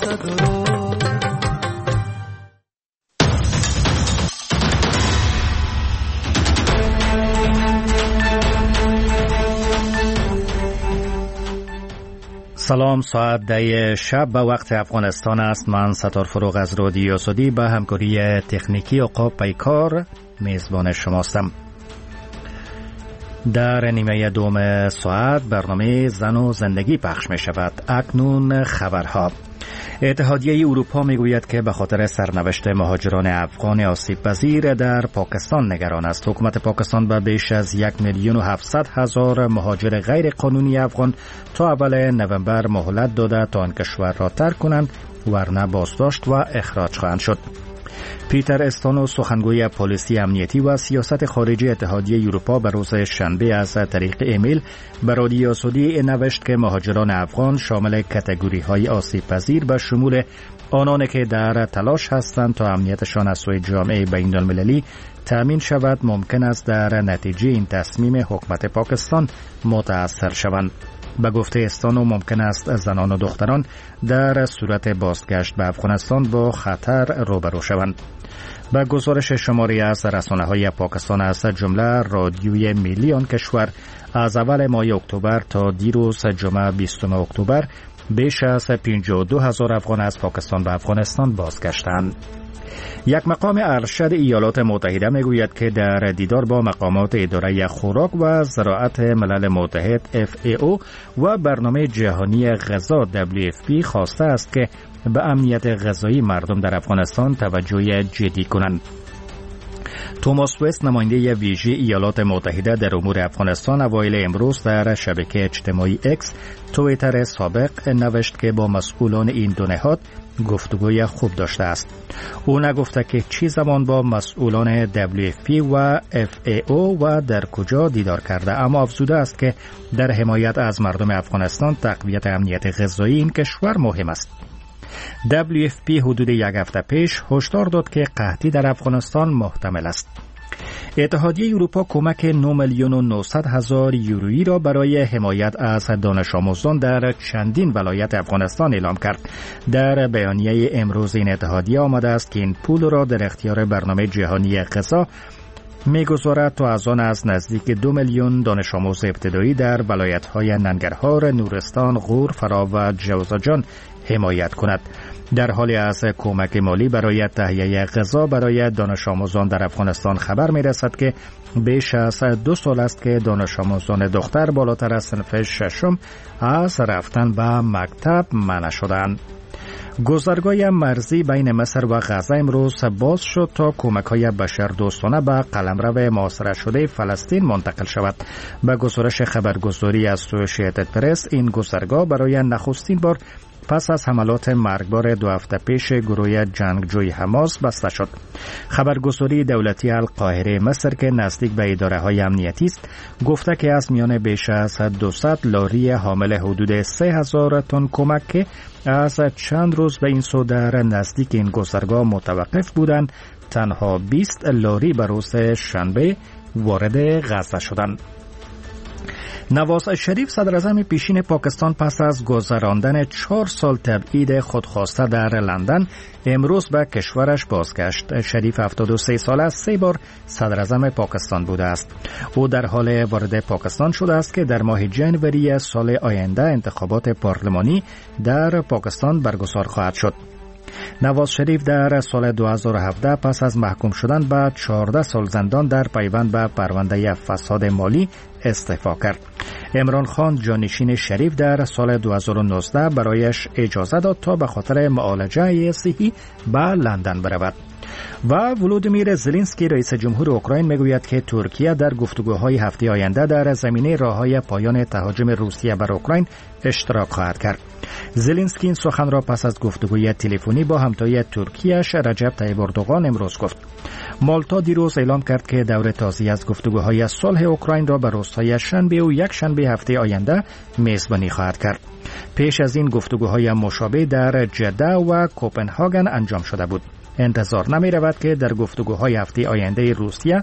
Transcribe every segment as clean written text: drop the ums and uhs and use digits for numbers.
سلام، ساعت 10 شب به وقت افغانستان است. من ستار فروغ از رادیو آزادی به همکاری تکنیکی عقاب پیکار میزبان شماستم. در نیمه دوم ساعت برنامه زن و زندگی پخش می شود. اکنون خبرها. اتحادیه اروپا می گوید که به خاطر سرنوشت مهاجران افغان آسیب پذیر در پاکستان نگران است. حکومت پاکستان به بیش از 1,700,000 مهاجر غیر قانونی افغان تا اول نوامبر مهلت داده تا آن کشور را ترک کنند، ورنه بازداشت و اخراج خواهند شد. پیتر استانو، سخنگوی پلیسی امنیتی و سیاست خارجی اتحادیه اروپا، به روز شنبه از طریق ایمیل به رادیو آزادی نوشت که مهاجران افغان شامل کاتگوری‌های آسیب پذیر به شمول آنانی که در تلاش هستند تا امنیتشان از سوی جامعه بین‌المللی تأمین شود، ممکن است در نتیجه این تصمیم حکومت پاکستان متأثر شوند. به گفته استانو ممکن است زنان و دختران در صورت بازگشت به افغانستان با خطر روبرو شوند. به گزارش شماری از رسانه‌های پاکستان از جمله رادیوی ملی آن کشور، از اول ماه اکتبر تا دیروز جمعه 20 اکتبر بیش از 52,000 افغان از پاکستان به افغانستان بازگشتند. یک مقام ارشد ایالات متحده میگوید که در دیدار با مقامات اداره خوراک و زراعت ملل متحد FAO و برنامه جهانی غذا WFP خواسته است که به امنیت غذایی مردم در افغانستان توجه جدی کنند. توماس وست، نماینده ویژه ایالات متحده در امور افغانستان، اوایل امروز در شبکه اجتماعی اکس توییتر سابق نوشت که با مسئولان این دو نهاد گفتگوی خوب داشته است. او نگفته که چی زمان با مسئولان WFP و FAO و در کجا دیدار کرده، اما افزوده است که در حمایت از مردم افغانستان تقویت امنیت غذایی این کشور مهم است. WFP حدود یک هفته پیش هشدار داد که قحطی در افغانستان محتمل است. اتحادیه اروپا کمک 9,900,000 یورویی را برای حمایت از دانش آموزان در چندین ولایت افغانستان اعلام کرد. در بیانیه امروز این اتحادیه آمده است که این پول را در اختیار برنامه جهانی غذا می‌گذارد تا از آن از نزدیک 2 میلیون دانش آموز ابتدایی در ولایت‌های ننگرهار، نورستان، غور، فرا و جوزجان حمایت کند. در حالی از کمک مالی برای تهیه غذا برای دانش آموزان در افغانستان خبر می‌رسد که بیش از 2 سال است که دانش آموزان دختر بالاتر از صنف ششم از رفتن به مکتب منع شدند. گذرگاه مرزی بین مصر و غزه امروز باز شد تا کمک‌های بشردوستانه به قلمرو محاصره شده فلسطین منتقل شود. به گزارش خبرگزاری از اسوشییتد پرس، این گذرگاه برای نخستین بار پس از حملات مرگبار 2 هفته پیش گروه جنگجوی حماس بسته شد. خبرگزاری دولتی القاهره مصر که نزدیک به اداره‌های امنیتی است گفته که از میان بیش از 200 لاری حامل حدود 3,000 تن کمک که از چند روز به این سو در نزدیک این گذرگاه متوقف بودند، تنها 20 لاری به روز شنبه وارد غزه شدند. نواز شریف، صدر اعظم پیشین پاکستان، پس از گذراندن 4 سال تبعید خودخواسته در لندن امروز به کشورش بازگشت. شریف 73 ساله است، 3 بار صدر اعظم پاکستان بوده است. او در حال وارد پاکستان شده است که در ماه ژانویه سال آینده انتخابات پارلمانی در پاکستان برگزار خواهد شد. نواز شریف در سال 2017 پس از محکوم شدن به 14 سال زندان در پیوند به پرونده فساد مالی استعفا کرد. عمران خان، جانشین شریف، در سال 2019 برایش اجازه داد تا به خاطر معالجه صحی به لندن برود. و ولودیمیر زلنسکی، رئیس جمهور اوکراین، میگوید که ترکیه در گفتگوهای هفته آینده در زمینه راههای پایان تهاجم روسیه بر اوکراین اشتراک خواهد کرد. زلنسکی این سخن را پس از گفتگوی تلفنی با همتای ترکیه‌اش رجب طیب اردوغان امروز گفت. مالتا دیروز اعلام کرد که دور تازه از گفتگوهای صلح اوکراین را به روزهای شنبه و یک شنبه هفته آینده میزبانی خواهد کرد. پیش از این گفتگوهای مشابه در جده و کوپنهاگن انجام شده بود. انتظار نمی رود که در گفتگوهای هفته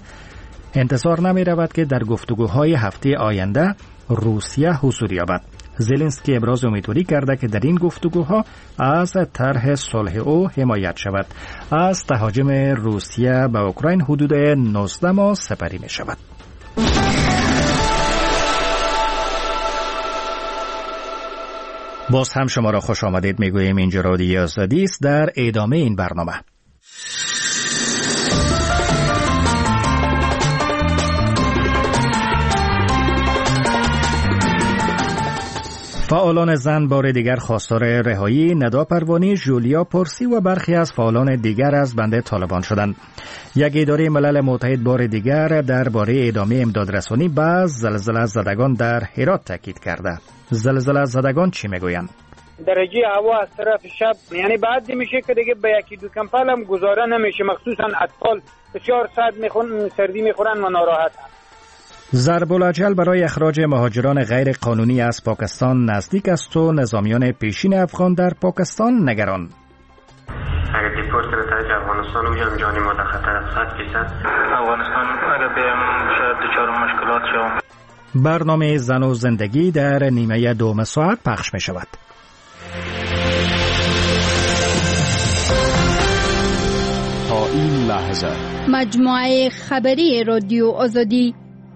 آینده روسیه حضور یابد. زلنسکی ابراز امیدواری کرده که در این گفتگوها از طرح صلح او حمایت شود. از تهاجم روسیه به اوکراین حدود 19 ماه سپری می شود. باز هم شما را خوش آمدید میگوییم. اینجا رادیو آزادی است. در ادامه این برنامه فعالان زن بار دیگر خواستار رهایی ندا پروانی، ژولیا پورسی و برخی از فعالان دیگر از بند طالبان شدند. یک اداره ملل متحد بار دیگر درباره ادامه امدادرسانی به زلزله زدگان در هرات تاکید کرده. زلزله زدگان چی میگویند؟ درجه هوا از طرف شب یعنی بعد میشه که دیگه به یکی دو کمپل هم گزاره نمیشه، مخصوصا اطفال بسیار سردی میخورن و ناراحتن. ضرب الاجل برای اخراج مهاجران غیر قانونی از پاکستان نزدیک است و نظامیان پیشین افغان در پاکستان نگران. اگر دیپورت به طرف افغانستان بشم جان ما در خطر است. 100% افغانستان اگر بیم شاید دچار مشکلات شوم. برنامه زن و زندگی در نیمه دوم ساعت پخش می شود. تا این لحظه مجموعه خبری رادیو آزادی.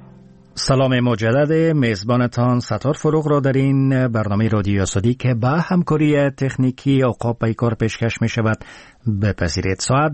سلام مجدد، میزبانتان ستار فروغ را در این برنامه رادیو آزادی که با همکاری تکنیکی اوقاب پیکار پیشکش می شود بپذیرید. ساعت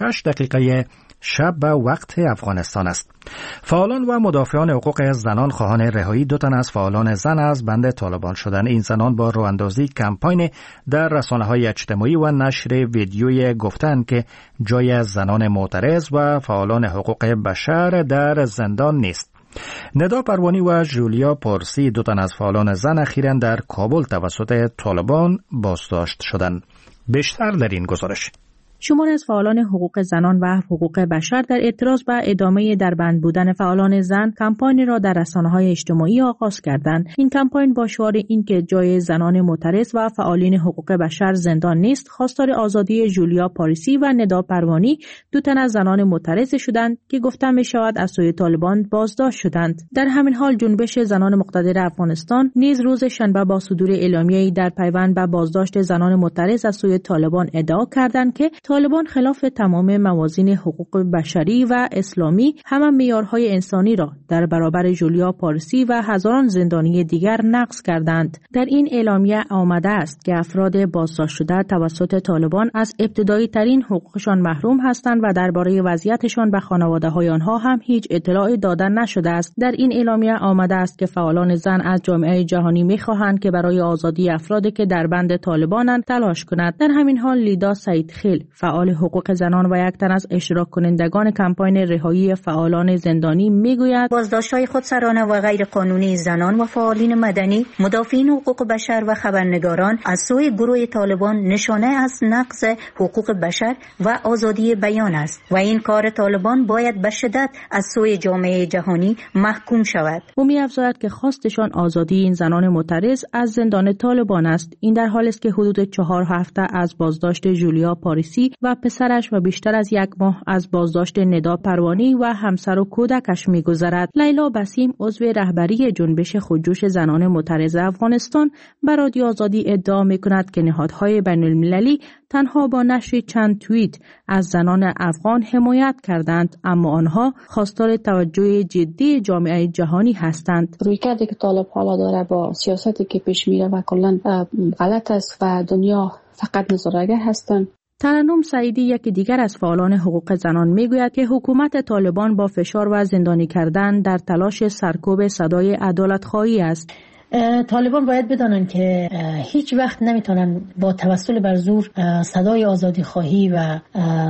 2:06 شب به وقت افغانستان است. فعالان و مدافعان حقوق زنان خواهان رهایی 2 تن از فعالان زن از بند طالبان شدند. این زنان با راه‌اندازی کمپاین در رسانه‌های اجتماعی و نشر ویدیویی گفتند که جای زنان معترض و فعالان حقوق بشر در زندان نیست. ندا پروانی و ژولیا پورسی 2 تن از فعالان زن اخیراً در کابل توسط طالبان بازداشت شدند. بیشتر در این گزارش. شماری از فعالان حقوق زنان و حقوق بشر در اعتراض به ادامه در بند بودن فعالان زن کمپانی را در رسانه‌های اجتماعی آغاز کردند. این کمپاین با شعار اینکه جای زنان معترض و فعالین حقوق بشر زندان نیست، خواستار آزادی ژولیا پورسی و ندا پروانی 2 تن از زنان معترض شدند که گفته می شود از سوی طالبان بازداشت شدند. در همین حال جنبش زنان مقتدر افغانستان نیز روز شنبه با صدور اعلامیه‌ای در پیوند به بازداشت زنان معترض از سوی طالبان ادعا کردند که طالبان خلاف تمام موازین حقوق بشری و اسلامی همه معیارهای انسانی را در برابر ژولیا پورسی و هزاران زندانی دیگر نقض کردند. در این اعلامیه آمده است که افراد بازداشت شده توسط طالبان از ابتدایی ترین حقوقشان محروم هستند و درباره وضعیتشان به خانواده‌های آنها هم هیچ اطلاعی داده نشده است. در این اعلامیه آمده است که فعالان زن از جامعه جهانی می‌خواهند که برای آزادی افرادی که در بند طالبانند تلاش کند. در همین حال لیدا سعیدخیل فعال حقوق زنان و یک تن از اشتراک کنندگان کمپاین رهایی فعالان زندانی میگوید بازداشت‌های خودسرانه و غیر قانونی زنان و فعالین مدنی، مدافعین حقوق بشر و خبرنگاران از سوی گروه طالبان نشانه از نقض حقوق بشر و آزادی بیان است و این کار طالبان باید به شدت از سوی جامعه جهانی محکوم شود. او می‌افزاید که خواستشان آزادی این زنان معترض از زندان طالبان است. این در حالی است که حدود 4 هفته از بازداشت ژولیا پورسی و پسرش و بیشتر از 1 ماه از بازداشت ندا پروانی و همسر و کودکش می‌گذرد. لیلا بسیم عضو رهبری جنبش خودجوش زنان معترض افغانستان به رادیو آزادی ادعا می‌کند که نهادهای بین‌المللی تنها با نشر چند توییت از زنان افغان حمایت کردند، اما آنها خواستار توجه جدی جامعه جهانی هستند. رویکردی که طالب حالا داره با سیاستی که پیش میره و کلاً غلط است و دنیا فقط نظاره‌گر هستند. ترنم سعیدی یکی دیگر از فعالان حقوق زنان میگوید که حکومت طالبان با فشار و زندانی کردن در تلاش سرکوب صدای عدالت‌خواهی است. طالبان باید بدانند که هیچ وقت نمیتونن با توسل بر زور صدای آزادی خواهی و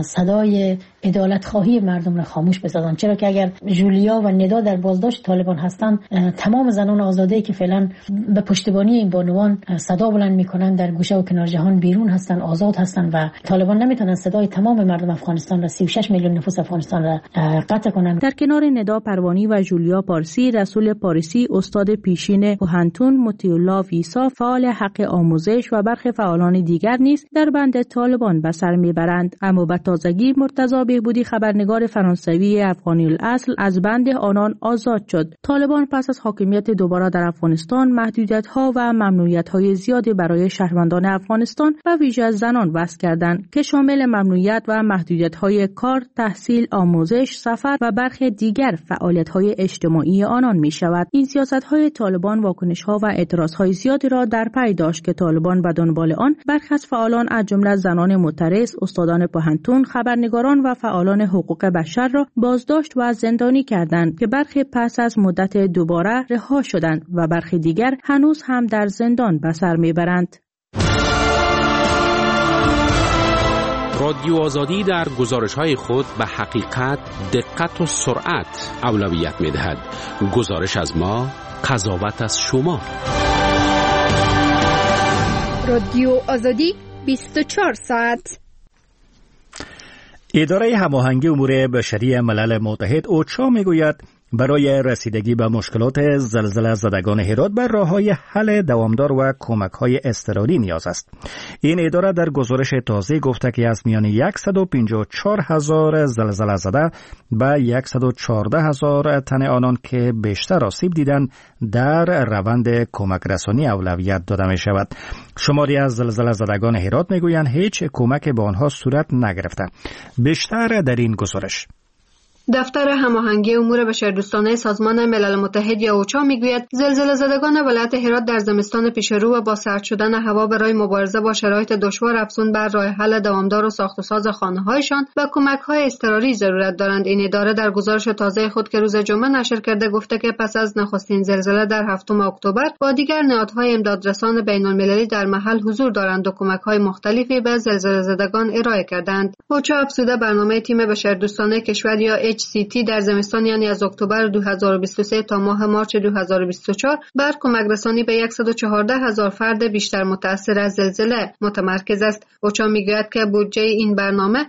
صدای عدالت خواهی مردم را خاموش بسازند، چرا که اگر ژولیا و ندا در بازداشت طالبان هستند، تمام زنان آزاده‌ای که فعلا به پشتیبانی این بانوان صدا بلند میکنند در گوشه و کنار جهان بیرون هستند، آزاد هستند و طالبان نمیتونن صدای تمام مردم افغانستان را 36 میلیون نفوس افغانستان را قطع کنند. در کنار ندا پروانی و ژولیا پورسی، رسول پاریسی استاد پیشین پهنتون مطیع‌الله ویسا فعال حق آموزش و برخی فعالان دیگر نیز در بند طالبان به سر میبرند. اما به تازگی مرتضی بهبودی خبرنگار فرانسوی افغانی الاصل از بند آنان آزاد شد. طالبان پس از حاکمیت دوباره در افغانستان محدودیت‌ها و ممنوعیت‌های زیادی برای شهروندان افغانستان و ویژه زنان وضع کردند که شامل ممنوعیت و محدودیت‌های کار، تحصیل، آموزش، سفر و برخی دیگر فعالیت‌های اجتماعی آنان می‌شود. این سیاست‌های طالبان واکنش‌ها و اعتراض‌های زیادی را در پی داشت که طالبان به دنبال آن برخی از فعالان از جمله زنان معترض، استادان پهنتون، خبرنگاران و فعالان حقوق بشر را بازداشت و زندانی کردند که برخی پس از مدت دوباره رها شدند و برخی دیگر هنوز هم در زندان به سر میبرند. رادیو آزادی در گزارش‌های خود به حقیقت، دقت و سرعت اولویت می‌دهد. گزارش از ما، قضاوت از شما. رادیو آزادی 24 ساعت. اداره هماهنگی امور بشری ملل متحد اوچا میگوید برای رسیدگی به مشکلات زلزله زدگان هرات بر راه‌های حل دوامدار و کمک‌های اضطراری نیاز است. این اداره در گزارش تازه گفته که از میان 154,000 زلزله زده به 114,000 تن آنان که بیشتر آسیب دیدند در روند کمک رسانی اولویت داده می شود. شماری از زلزله زدگان هرات میگویند هیچ کمک به آنها صورت نگرفته. بیشتر در این گزارش. دفتر هماهنگی امور بشردوستانه سازمان ملل متحد یا اوچا میگوید زلزله زدگان ولایت هرات در زمستان پیشرو و با سرد شدن هوا برای مبارزه با شرایط دشوار افزون بر راه حل دوامدار و ساخت و ساز خانه‌هایشان و کمک‌های اضطراری ضرورت دارند. این اداره در گزارش تازه خود که روز جمعه نشر کرده گفته که پس از نخستین زلزله در 7 اکتبر با دیگر نهادهای امدادرسان بین‌المللی در محل حضور دارند و کمک‌های مختلفی به زلزله زدگان ارائه کردند. اوچا افزوده برنامه تیم بشردوستانه کشور یا HCT در زمستان یعنی از اکتبر 2023 تا ماه مارچ 2024 بر کمک رسانی به 114,000 فرد بیشتر متأثر از زلزله متمرکز است. اوچا میگوید که بودجه این برنامه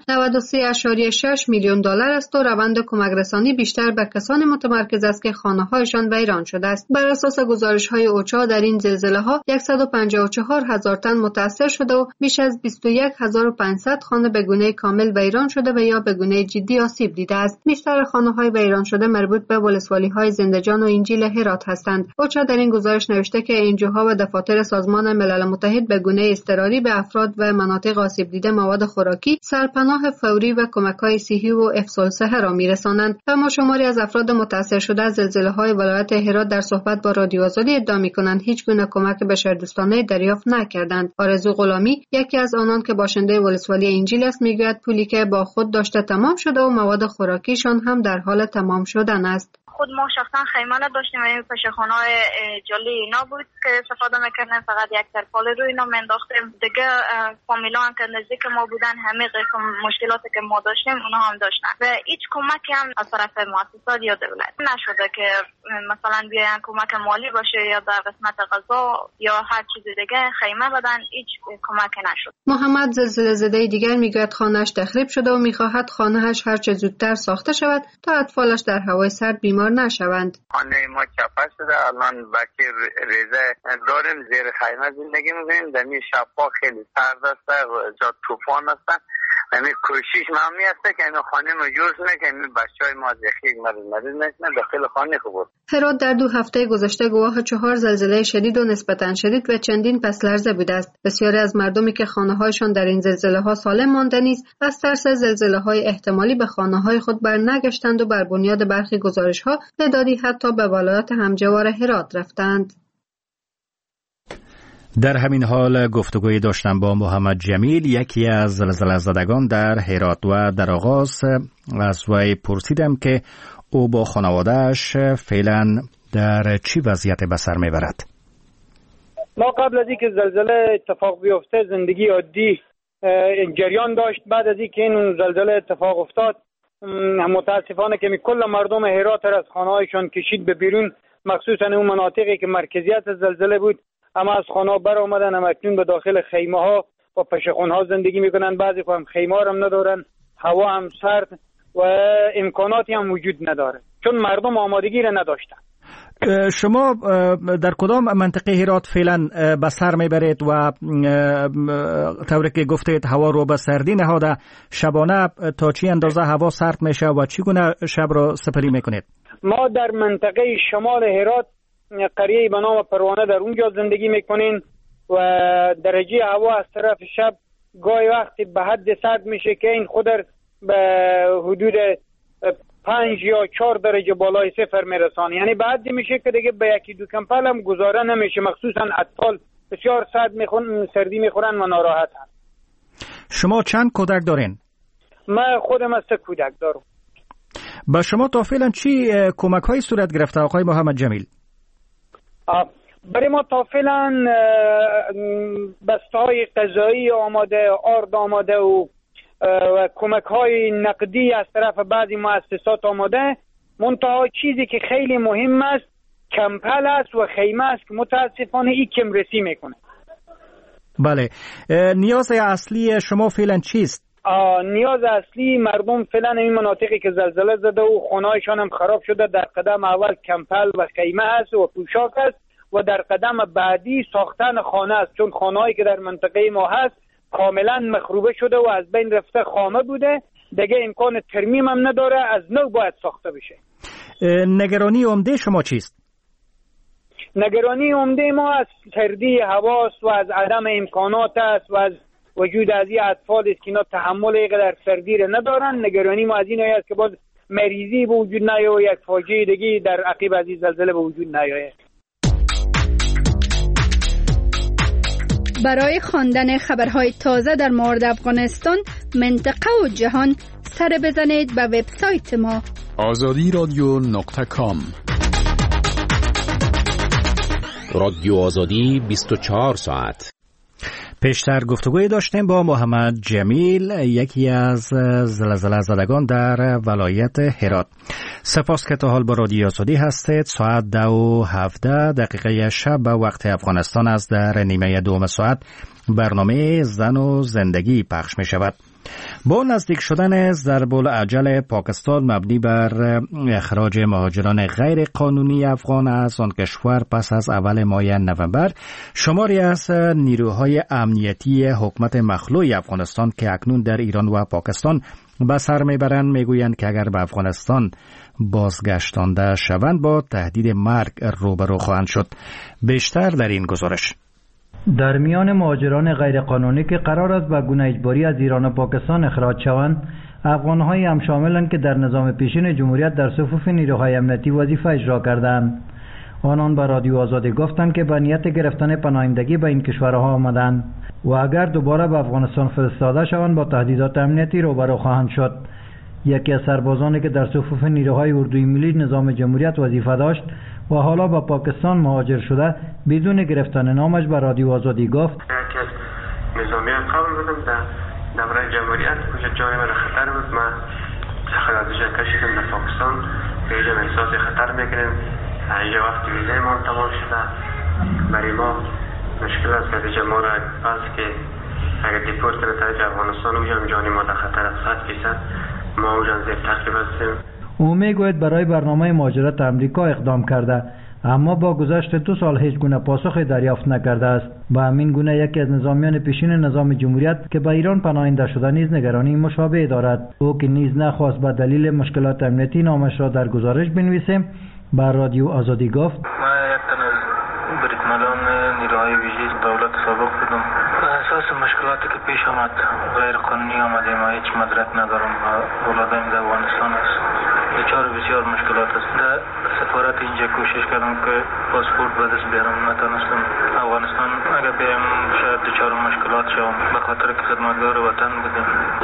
93.6 میلیون دلار است و روند کمک رسانی بیشتر به کسانی متمرکز است که خانه‌هایشان ویران شده است. بر اساس گزارش‌های اوچا در این زلزله‌ها 154,000 تن متأثر شده و بیش از 21,500 خانه به گونه کامل ویران شده و یا به گونه جدی آسیب دیده است. بیشتر خانه‌های ویران شده مربوط به ولسوالی‌های زندجان و انجیل هرات هستند. اوچا در این گزارش نوشته که انجیوها و دفاتر سازمان ملل متحد به گونه اضطراری به افراد و مناطق آسیب دیده مواد خوراکی، سرپناه فوری و کمک‌های صحی و افضال صحه را می‌رسانند. اما شماری از افراد متأثر شده از زلزله‌های ولایت هرات در صحبت با رادیو آزادی ادعا می‌کنند هیچ گونه کمک بشردوستانه دریافت نکردند. آرزو غلامی یکی از آنان که باشنده ولسوالی انجیل است می‌گوید پولی که با خود داشته تمام شده و مواد خوراکیشان هم در حال تمام شدن است. خود ما شخصا خیمه نداشتیم، این پشخانه‌های جلی اینا بود که استفاده می‌کردیم، فقط یک ترپال روی اینا مینداختیم. دیگه فامیلا هم که نزدیک ما بودن همه مشکلاتی که ما داشتیم اونا هم داشتن و هیچ کمکی هم از طرف مؤسسات یا دولت نشده که مثلا بیاین کمک مالی باشه یا در قسمت غذا یا هر چیز دیگه خیمه بدن، هیچ کمکی نشد. محمد زلزله زده دیگر میگوید خانه‌اش تخریب شده و می‌خواهد خانه‌اش هر چه زودتر ساخته شود تا اطفالش در هوای سرد بیمار نشوند. خانه ما چپه شده، الان بکی ریزه داریم، زیر خیمه زندگی می‌کنیم. دمی شب‌ها خیلی سرد است، جا طوفان است. همین کوشش معمولی است که این خانه ما جور کنه که این بچه‌های ما زخمی مریض نشن داخل خانه خوب. هرات در 2 هفته گذشته گواه 4 زلزله شدید و نسبتاً شدید و چندین پس لرزه بوده است. بسیاری از مردمی که خانه‌هایشان در این زلزله‌ها سالم مانده نیز از ترس زلزله‌های احتمالی به خانه‌های خود برنگشتند و بر بنیاد برخی گزارش‌ها تعدادی حتی به ولایت همجوار هرات رفتند. در همین حال گفتگوی داشتم با محمد جمیل، یکی از زلزله زدگان در هرات، و در آغاز از وی پرسیدم که او با خانواده‌اش فعلا در چی وضعیت به سر میبرد. ما قبل از اینکه زلزله اتفاق بیفته زندگی عادی جریان داشت. بعد از اینکه این زلزله اتفاق افتاد متاسفانه که کل مردم هرات از خانه‌هایشان کشید به بیرون، مخصوصا اون مناطقی که مرکزیت زلزله بود. اما از خانه بر آمدن، هم اکنون به داخل خیمه ها و پشخانه ها زندگی میکنن. بعضی هم خیمه ها هم ندارن، هوا هم سرد و امکاناتی هم وجود نداره چون مردم آمادگی را نداشتن. شما در کدام منطقه هرات فعلا به سر میبرید و طوری که گفتید هوا رو به سردی نهاده، شبانه تا چی اندازه هوا سرد میشه و چگونه شب رو سپری میکنید؟ ما در منطقه شمال هرات قریه به نام پروانه در اونجا زندگی میکنین و درجه هوا از طرف شب گاهی وقتی به حد سرد میشه که این خود به حدود 5 یا 4 درجه بالای صفر میرسانه. یعنی به حدی میشه که دیگه به یکی دو کمپل هم گذاره نمیشه، مخصوصا اطفال بسیار سردی میخورن و ناراحتن. شما چند کودک دارین؟ من خودم از 3 کودک دارم. با شما تا فعلا چی کمک های صورت گرفته آقای محمد جمیل؟ برای ما تا فعلا بسته های غذایی آماده، آرد آماده و کمک های نقدی از طرف بعضی مؤسسات آماده. منتها چیزی که خیلی مهم است کمپل است و خیمه است که متاسفانه این کم رسی میکنه. بله، نیاز اصلی شما فعلا چیست؟ نیاز اصلی مردم فعلا این مناطقی که زلزله زده و خانه‌هایشان هم خراب شده در قدم اول کمپل و خیمه است و پوشاک است و در قدم بعدی ساختن خانه است، چون خانه‌هایی که در منطقه ما هست کاملا مخروبه شده و از بین رفته خامه بوده، دیگه امکان ترمیم هم نداره، از نو باید ساخته بشه. نگرانی عمده شما چیست؟ نگرانی عمده ما از سردی هواست و از عدم امکانات است و از وجود از این اطفال است که اینا تحمل اینقدر سردی را ندارن. نگرانی ما از این است که باز مریضی به وجود نیاید و یک فاجعه دیگه در عقب از این زلزله به وجود نیاید. برای خواندن خبرهای تازه در مورد افغانستان، منطقه و جهان، سر بزنید به وبسایت ما azadiradyo.com. رادیو آزادی 24 ساعت. پیشتر گفتگوی داشتیم با محمد جمیل، یکی از زلزله زدگان در ولایت هرات. سپاس که تا حال با رادیو آزادی هستید. ساعت 2:17 شب به وقت افغانستان است. در نیمه دوم ساعت برنامه زن و زندگی پخش می شود. با نزدیک شدن ضرب العجل پاکستان مبنی بر اخراج مهاجران غیر قانونی افغان از آن کشور پس از اول ماه نوامبر، شماری از نیروهای امنیتی حکومت مخلوع افغانستان که اکنون در ایران و پاکستان به سر میبرند میگویند که اگر به افغانستان بازگشتانده شوند با تهدید مرگ روبرو خواهند شد. بیشتر در این گزارش. در میان مهاجران غیرقانونی که قرار است به گونه اجباری از ایران و پاکستان اخراج شوند، افغان‌هایی هم شاملند که در نظام پیشین جمهوریت در صفوف نیروهای امنیتی وظیفه اجرا کردند. آنان به رادیو آزادی گفتند که به نیت گرفتن پناهندگی به این کشورها آمدند و اگر دوباره به افغانستان فرستاده شوند با تهدیدات امنیتی روبرو خواهند شد. یکی از سربازانی که در صفوف نیروهای اردوی ملی نظام جمهوریت وظیفه داشت و حالا با پاکستان مهاجر شده بدون گرفتن نامش به رادیو آزادی گفت نظامیان قبل بودم در دوره جمهوریت کجا جای من خطر بود، من خلازش کشیدم در پاکستان که اینجا احساس خطر میکنیم. اینجا وقتی ویزه ما تمام شده برای ما مشکل است که دیگه ما را پس که اگر دیپورت به طرف افغانستان اونجا جانی ما در خطر است 100% ما اونجا زیر تعقیب هستیم. او میگوید برای برنامه مهاجرت امریکا اقدام کرده، اما با گذشت 2 سال هیچ گونه پاسخی دریافت نکرده است. با همین گونه یکی از نظامیان پیشین نظام جمهوریت که به ایران پناهنده شده نیز نگرانی مشابه دارد. او که نیز نخواست به دلیل مشکلات امنیتی نامش را در گزارش بنویسیم، بر رادیو آزادی گفت من یک تن از بریدمنان نیروهای ویژه دولت سابق بودم. اساس مشکلاتی که پیش آمد غیر قانونی آمده، ما هیچ مدرک ندارم و ولادم در افغانستان است. دچار بسیار مشکلات است. در سفارت اینجا کوشش کردم که پاسپورت به دست بیارم، نتونستم. افغانستان اگر بیم شاید دچار مشکلات شوم به خاطر که خدمتگار وطن بودم.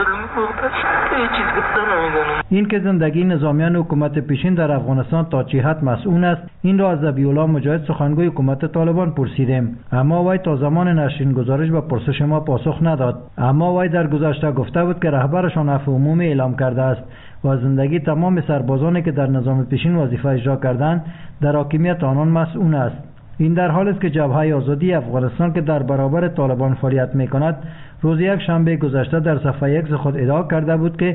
هیچ چیز گفتن نمیدانم. این که زندگی نظامیان حکومت پیشین در افغانستان تا چه حد مسئول است، این را از ذبیح‌الله مجاهد سخنگوی حکومت طالبان پرسیدیم، اما وی تا زمان نشر گزارش به پرسش ما پاسخ نداد. اما وی در گذشته گفته بود که رهبرشان عفو عمومی اعلام کرده است و زندگی تمام سربازانی که در نظام پیشین وظیفه اجرا کردند در حاکمیت آنان مسئول است. این در حالی است که جبهه آزادی افغانستان که در برابر طالبان فعالیت می‌کند، روز یک شنبه گذشته در صفحه X خود ادعا کرده بود که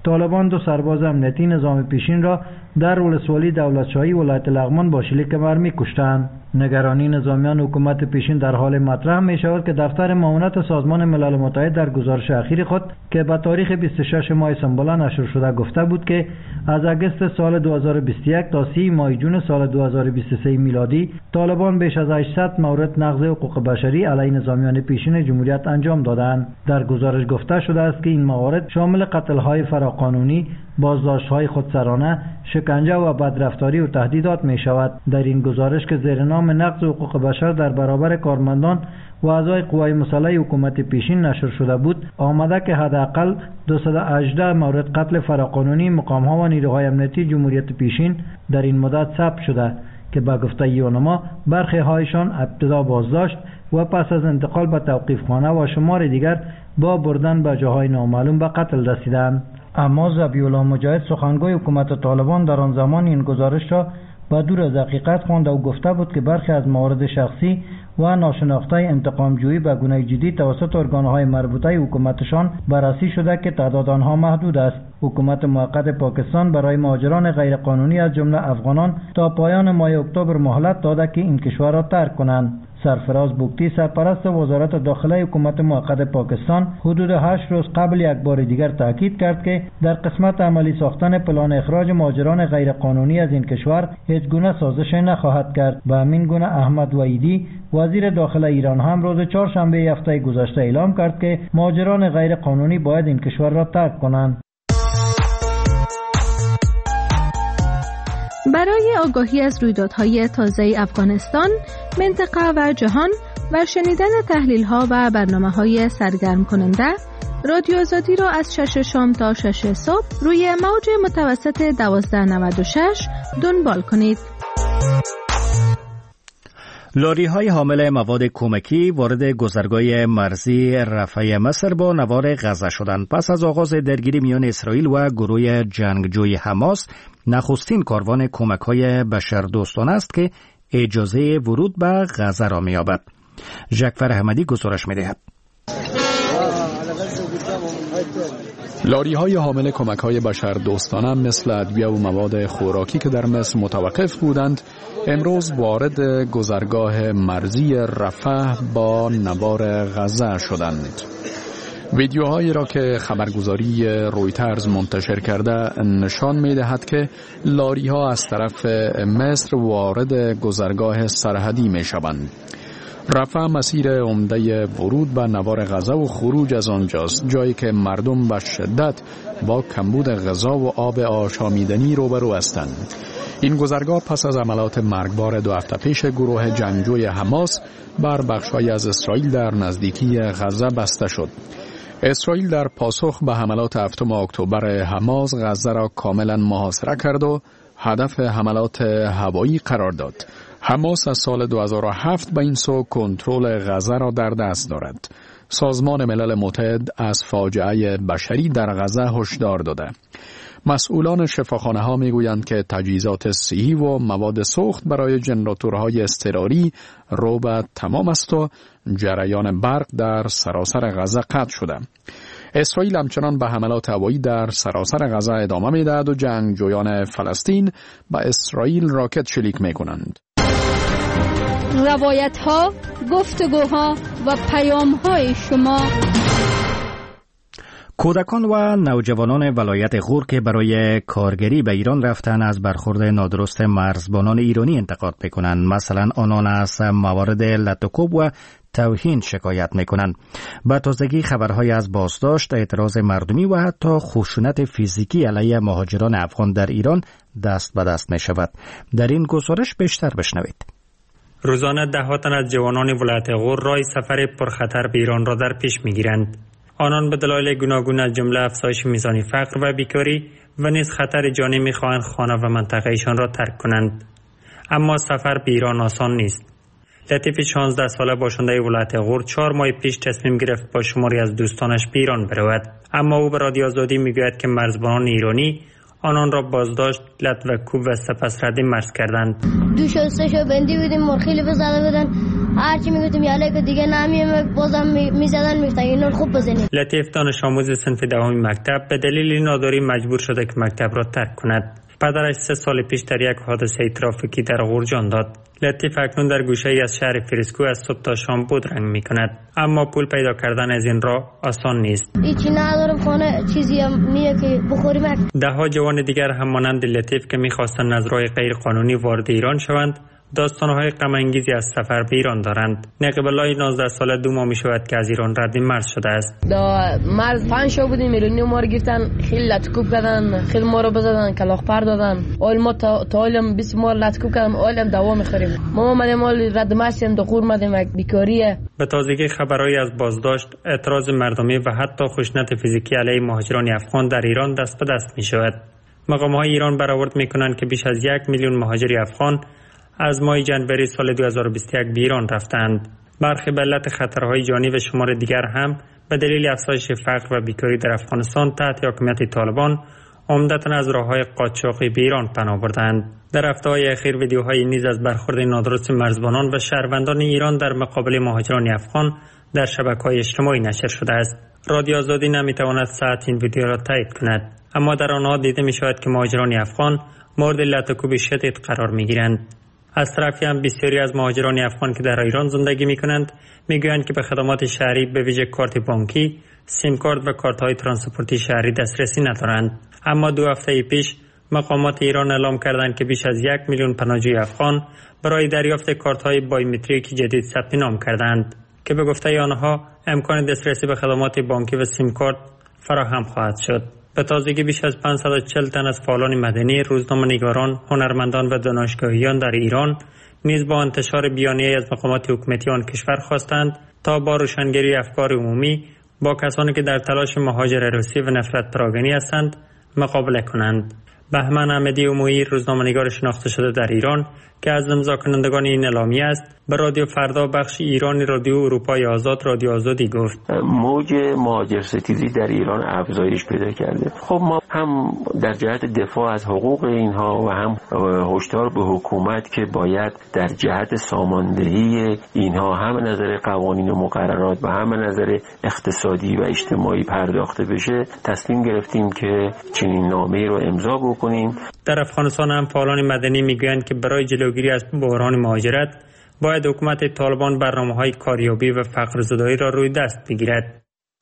طالبان 2 سرباز امنیتی نظام پیشین را در ولسوالی دولتشاهی ولایت لغمان با شلیک مرمی کشتند. نگرانی نظامیان حکومت پیشین در حال مطرح می شود که دفتر معاونت سازمان ملل متحد در گزارش اخیر خود که به تاریخ 26 ماه سنباله نشر شده گفته بود که از اگست سال 2021 تا 30 ماه جون سال 2023 میلادی طالبان بیش از 800 مورد نقض حقوق بشری علیه نظامیان پیشین جمهوریت انجام دادند. در گزارش گفته شده است که این موارد شامل قتل‌های فراقانونی، بازداشت‌های خودسرانه، شکنجه و بدرفتاری و تهدیدات می شود. در این گزارش که زیر نام نقض حقوق بشر در برابر کارمندان و اعضای قوای مسلح حکومت پیشین نشر شده بود، آمده که حداقل 218 مورد قتل فراقانونی مقام‌ها و نیروهای امنیتی جمهوریت پیشین در این مدت ثبت شده که به گفته یونما برخی هایشان ابتدا بازداشت و پس از انتقال به توقیفخانه و شمار دیگر با بردن به جاهای نامعلوم به قتل رسیدند. اما ذبیح‌الله مجاهد سخنگوی حکومت طالبان در آن زمان این گزارش را با دور از حقیقت خوانده و گفته بود که برخی از موارد شخصی و ناشناخته انتقام‌جویی به گونه جدی توسط ارگان‌های مربوطه حکومتشان بررسی شده که تعداد آنها محدود است. حکومت موقت پاکستان برای مهاجران غیرقانونی از جمله افغانان تا پایان ماه اکتبر مهلت داده که این کشور را ترک کنند. سرفراز بوگتی سرپرست وزارت داخله حکومت موقت پاکستان حدود 8 روز قبل یک بار دیگر تاکید کرد که در قسمت عملی ساختن پلان اخراج مهاجران غیرقانونی از این کشور هیچ گونه سازش نخواهد کرد. به همین گونه احمد وحیدی وزیر داخله ایران هم روز چهارشنبه هفته گذشته اعلام کرد که مهاجران غیرقانونی باید این کشور را ترک کنند. برای آگاهی از رویدادهای تازه افغانستان، منطقه و جهان و شنیدن تحلیل‌ها و برنامه‌های سرگرم کننده، رادیو آزادی را از 6 شام تا 6 صبح روی موج متوسط 1296 دنبال کنید. لاری‌های حامل مواد کمکی وارد گذرگاه مرزی رفح مصر با نوار غزه شدند. پس از آغاز درگیری میان اسرائیل و گروه جنگجوی حماس، نخستین کاروان کمک‌های بشردوستانه است که اجازه ورود به غزه را می‌یابد. ژکفر احمدی گزارش می‌دهد. لاری‌های حامل کمک‌های بشردوستانه مثل ادویه و مواد خوراکی که در مصر متوقف بودند، امروز وارد گذرگاه مرزی رفح با نوار غزه شدند. ویدیوهایی را که خبرگزاری رویترز منتشر کرده نشان می‌دهد که لاری‌ها از طرف مصر وارد گذرگاه سرحدی می‌شوند. رفح مسیر عمده ورود به نوار غزه و خروج از آنجاست، جایی که مردم به شدت با کمبود غذا و آب آشامیدنی روبرو هستند. این گذرگاه پس از عملات مرگبار 2 هفته پیش گروه جنگجوی حماس بر بخش‌های از اسرائیل در نزدیکی غزه بسته شد. اسرائیل در پاسخ به حملات 7 اکتبر حماس غزه را کاملا محاصره کرد و هدف حملات هوایی قرار داد. حماس از سال 2007 به این سو کنترل غزه را در دست دارد. سازمان ملل متحد از فاجعه بشری در غزه هشدار داده. مسئولان شفاخانه ها می گویند که تجهیزات صحی و مواد سوخت برای جنراتورهای اضطراری رو به تمام است و جریان برق در سراسر غزه قطع شده. اسرائیل همچنان به حملات هوایی در سراسر غزه ادامه می دهد و جنگجویان فلسطین به اسرائیل راکت شلیک می کنند. روایت ها، گفتگوها و پیام های شما. کودکان و نوجوانان ولایت غور که برای کارگری به ایران رفتن از برخورد نادرست مرزبانان ایرانی انتقاد میکنند. مثلا آنان از موارد لطوکوب و توهین شکایت میکنند. به تازگی خبرهای از بازداشت، اعتراض مردمی و حتی خشونت فیزیکی علیه مهاجران افغان در ایران دست به دست می شود. در این گزارش بیشتر بشنوید. روزانه دهها تن از جوانان ولایت غور راه سفر پرخطر به ایران را در پیش میگیرند. آنان به دلایل گوناگون از جمله افزایش میزان فقر و بیکاری و نیز خطر جانی میخواهند خانه و منطقهشان را ترک کنند. اما سفر به ایران آسان نیست. لطیف 16 ساله باشنده ولایت غور 4 ماه پیش تصمیم گرفت با شماری از دوستانش به ایران برود، اما او به رادیو آزادی میگوید که مرزبانان ایرانی آنان را بازداشت، لط و کوب و سپس ردی مرز کردند. دو شو سه شو بندی بدیم مرخیلی بزده بدن هرچی میگفتیم یاله که دیگه نمیام بازم میزدن میگفتن اینو خوب بزنید. لطیف دانش آموز صنف دوم مکتب به دلیل ناداری مجبور شده که مکتب را ترک کند. پدرش 3 سال پیش در یک حادثه ترافیکی در غور جان داد. لطیف اکنون در گوشه‌ای از شهر فریسکو از صبح تا شام بودرنگ می‌کند، اما پول پیدا کردن از این راه آسان نیست. هیچی ندارم، خانه چیزی هم نیه که بخوریم. ده‌ها جوان دیگر هم مانند لطیف که می‌خواستند از راه غیر قانونی وارد ایران شوند، داستان‌های غم‌انگیزی از سفر به ایران دارند. نقیب الله 19 ساله 2 ماه می‌شود که از ایران رد مرز شده است. دا مرز 5 شو بودیم، میلیونی ما رو گرفتن، خیلی لطکوب کردن، خیلی ما رو بزدن، کلاغ پر دادن. اول ما تا علم 20 ما لطکوب کردن، علم دوا می‌خوریم. ما اومدیم رد مرز دو قور اومدیم بیکاریه. به تازگی خبرهایی از بازداشت، اعتراض مردمی و حتی خشونت فیزیکی علیه مهاجران افغان در ایران دست به دست می‌شود. مقام‌های ایران برآورد می‌کنند که بیش از 1 میلیون مهاجر افغان از ماه جنوری سال 2021 به ایران رفتند. برخی به علت خطرهای جانی و شمار دیگر هم به دلیل افزایش فقر و بیکاری در افغانستان تحت حاکمیت طالبان عمدتاً از راه‌های قاچاقی به ایران پناه بردند. در هفته‌های اخیر ویدیوهای نیز از برخورد نادرست مرزبانان و شهروندان ایران در مقابل مهاجران افغان در شبکه‌های اجتماعی نشر شده است. رادیو آزادی نمی‌تواند صحت این ویدیو را تایید کند، اما در آنها دیده می‌شود که مهاجران افغان مورد لطکوب شدید قرار می‌گیرند. از طرفی هم بسیاری از مهاجران افغان که در ایران زندگی می‌کنند می‌گویند که به خدمات شهری به ویژه کارت بانکی، سیم کارت و کارت‌های ترانسپورتی شهری دسترسی ندارند. اما 2 هفته پیش مقامات ایران اعلام کردند که بیش از 1 میلیون پناهجوی افغان برای دریافت کارت‌های بایومتریک جدید ثبت نام کردند که به گفته آنها امکان دسترسی به خدمات بانکی و سیم کارت فراهم خواهد شد. به تازگی بیش از 540 تن از فعالان مدنی، روزنامه‌نگاران، هنرمندان و دانشگاهیان در ایران نیز با انتشار بیانیه‌ای از مقامات حکومتی آن کشور خواستند تا با روشنگری افکار عمومی با کسانی که در تلاش مهاجره‌روسی و نفرت پراگنی هستند مقابله کنند. بهمن احمدی امویی، روزنامه‌نگار شناخته شده در ایران که از امضا کنندگان این اعلامیه است، به رادیو فردا بخش ایرانی رادیو اروپای آزاد رادیو آزادی گفت موج مهاجرستیزی در ایران افزایش پیدا کرده. خب ما هم در جهت دفاع از حقوق اینها و هم هشدار به حکومت که باید در جهت ساماندهی اینها هم نظر قوانین و مقررات و هم نظر اقتصادی و اجتماعی پرداخته بشه، تصمیم گرفتیم که چنین نامه‌ای رو امضا بکنیم. در افغانستان هم فعالان مدنی میگویند که برای جلوگیری از بحران مهاجرت باید حکومت طالبان برنامه‌های کاریابی و فقرزدایی را روی دست بگیرد.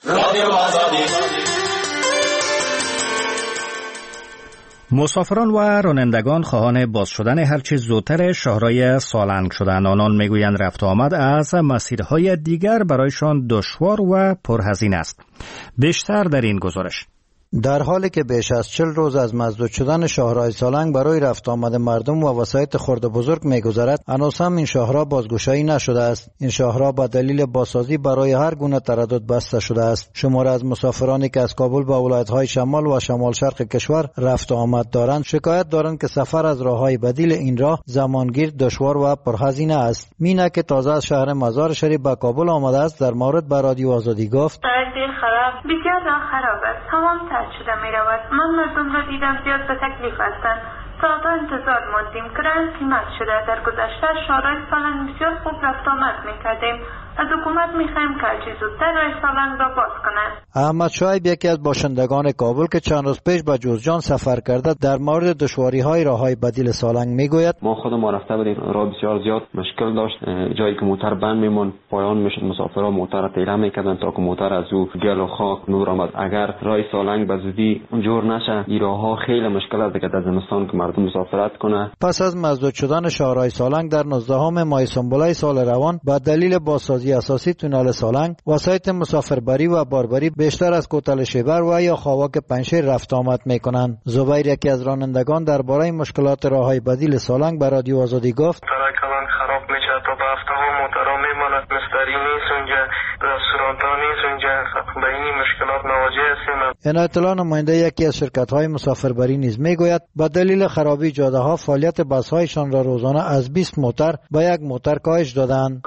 مسافران و رانندگان خواهان باز شدن هرچه زودتر شاهراه سالنگ شدند. آنان میگویند رفت و آمد از مسیرهای دیگر برایشان دشوار و پرهزینه است. بیشتر در این گزارش. در حالی که بیش از 40 روز از مسدود شدن شاهراه سالنگ برای رفت آمد مردم و وسایط خرد و بزرگ می‌گذرد، هنوز هم این شاهراه بازگشایی نشده است. این شاهراه به دلیل بازسازی برای هر گونه تردد بسته شده است. شماری از مسافرانی که از کابل به ولایت‌های شمال و شمال شرق کشور رفت و آمد دارند، شکایت دارند که سفر از راه‌های بدیل این راه زمانگیر، دشوار و پرهزینه است. مینا که تازه از شهر مزار شریف به کابل آمده است، در مورد به رادیو آزادی گفت: بسیار راه خراب است، تمام سد شده می رود. من مردم را دیدم زیاد به تکلیف هستند. ساعتها انتظار ماندیم که رنگ قیمت شده. در گذشته شاهراه سالنگ بسیار خوب رفت آمد می کردیم. از حکومت می خواهیم که هرچه زودتر راه سالنگ را باز کند. احمد شعیب یکی از باشندگان کابل که چند روز پیش به جوزجان سفر کرده، در مورد دشواری های راه های بدیل سالنگ می گوید: ما خودمون رفته بودیم، راه بسیار زیاد مشکل داشت. جایی که موتر بند میمون پایان میشد، مسافرها موتر را پیله میکردن تا که موتر از او گل و خاک نور آمد. اگر راه سالنگ به زودی جور نشه، این راه ها خیلی مشکل است که در زمستان که مردم مسافرت کنه. پس از مسدود شدن شاهراه سالنگ در 19 ماه سنبله سال روان به دلیل بازسازی اساسی تونل سالنگ، وسایط مسافربری و باربری بیشتر از کوتل شیبر و یا خاواک پنجشیر رفت آمد میکنند. زبیر یکی از رانندگان درباره مشکلات راههای بدیل سالنگ به رادیو آزادی گفت: کلان خراب میشه، تا به هفته ها موترها میماند، مستری نیست اونجا، رستوران ها نیست اونجا، به این مشکلات مواجه هستیم. عنایت الله نماینده یکی از شرکت های مسافربری نیز میگوید به دلیل خرابی جاده ها فعالیت بس هایشان را روزانه از 20 موتر به 1 موتر کاهش دادند.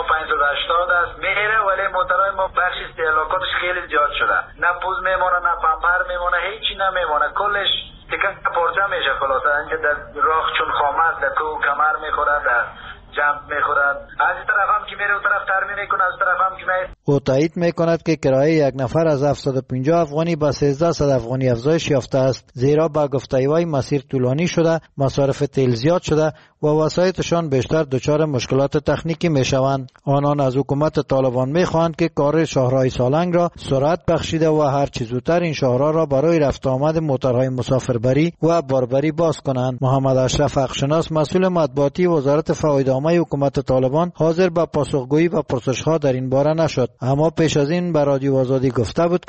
موترهای ما بخش استهلاکاتش خیلی زیاد شده، نه پوز میمونه، نه پمپر میمونه، هیچی نمیمونه، کلش دیگه پرچه میشه. خلاصه اینکه در راه چون خامه است، در کو کمر میخوره، در جنب میخوره. از این طرف هم که میره اون طرف ترمیم میکنه، از طرف هم که میره. او تایید میکند که کرایه یک نفر از 750 افغانی به 1300 افغانی افزایش یافته است، زیرا با گفته وی مسیر طولانی شده، مصارف تیل زیاد شده و وسایطشان بیشتر دچار مشکلات تکنیکی میشوند. آنان از حکومت طالبان میخواهند که کار شاهراه سالنگ را سرعت بخشیده و هر چه زودتر این شاهراه را برای رفت آمد موترهای مسافربری و باربری باز کنند. محمد اشرف حقشناس، مسئول مطبوعاتی وزارت فوایدنامه حکومت طالبان، حاضر به پاسخگویی و پرسش‌ها در این باره نشد، اما پیش از این به رادیو آزادی گفته بود